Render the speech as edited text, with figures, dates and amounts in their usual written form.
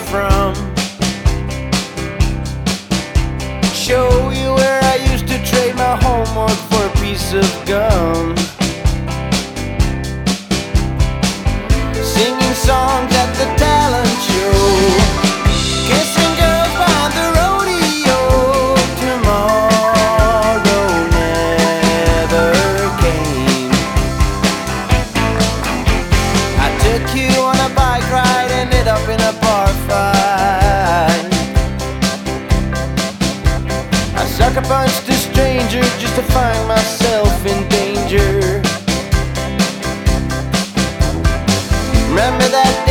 from. Show you where I used to trade my homework for a piece of gum. Singing songs at the talent show, kissing girls behind the rodeo. Tomorrow never came. I took you on a bike ride, ended up in a bar fight. I sucker punched a stranger just to find myself in danger. Remember that